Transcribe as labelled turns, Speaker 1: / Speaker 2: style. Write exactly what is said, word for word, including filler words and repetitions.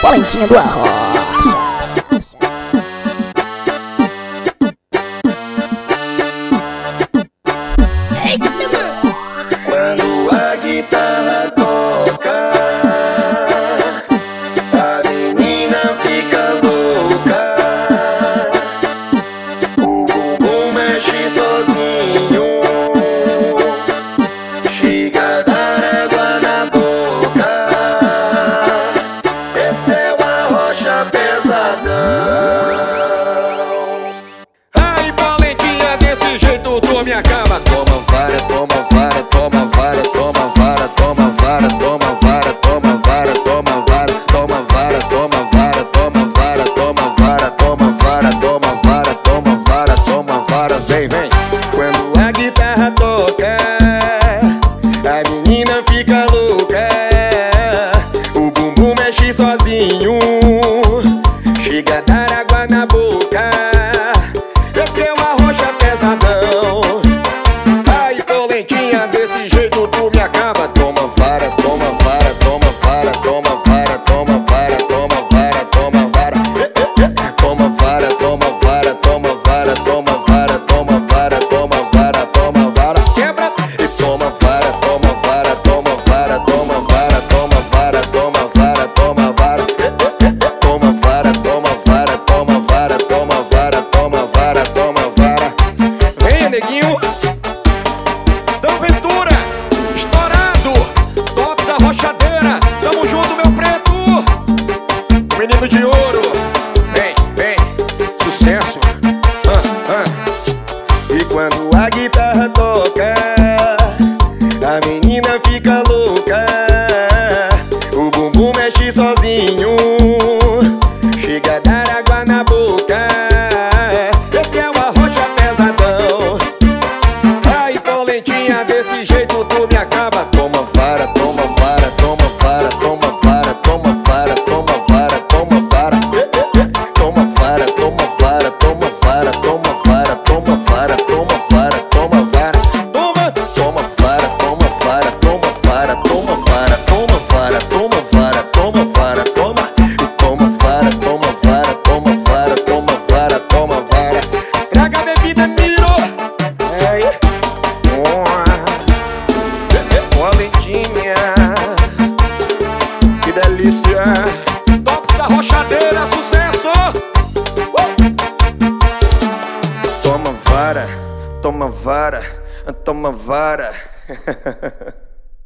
Speaker 1: Polentinha do Arrocha.
Speaker 2: Quando a guitarra toca, a menina fica louca. O bumbum mexe sozinho, chega a dar água na boca. Esse é o Arrocha pesadão.
Speaker 3: Ai, Polentinha, desse jeito tu me acaba.
Speaker 2: Toma vara, toma vara, toma vara, toma vara, toma vara, toma vara, toma vara, toma vara, toma vara, toma vara, toma vara, toma vara, toma vara, toma vara, toma vara, toma vara, vem, vem. Quando a guitarra toca, a menina fica louca. O bumbum mexe sozinho, chega a dar água na boca. Esse é o Arrocha pesadão. Ai, Polentinha, desse jeito tu me acaba. Toma vara, toma vara, toma vara, toma vara, toma vara, toma vara, toma vara. Toma vara, toma vara, toma vara, toma vara, toma vara, toma vara, toma vara. Quebra e toma vara, toma vara, toma vara, toma vara, toma vara, toma vara, toma vara. Toma vara, toma vara, toma vara, toma vara, toma vara, toma vara. Vem, neguinho. Dão Ventura, estourado, top da rochadeira. Tamo junto, meu preto. Menino de ouro. Vem, vem, sucesso. ah, ah. E quando a guitarra toca, a menina fica louca. O bumbum mexe sozinho, chega a dar água na boca. Esse é o Arrocha pesadão. Ai, Polentinha, desse jeito tu me acaba. Toma vara, toma vara, toma vara, toma vara, toma vara, toma vara, toma vara. Toma vara, toma vara, toma vara, toma vara, toma vara, toma vara, toma vara. Toma, toma vara, toma vara, toma vara, toma vara, toma vara, toma vara, toma vara, toma. E toma vara, toma vara, toma vara, toma vara, toma vara. Traga a bebida, miro. Ai. Polentinha, que delícia.
Speaker 3: Tops da rochadeira, sucesso!
Speaker 2: Toma vara, toma vara, toma vara.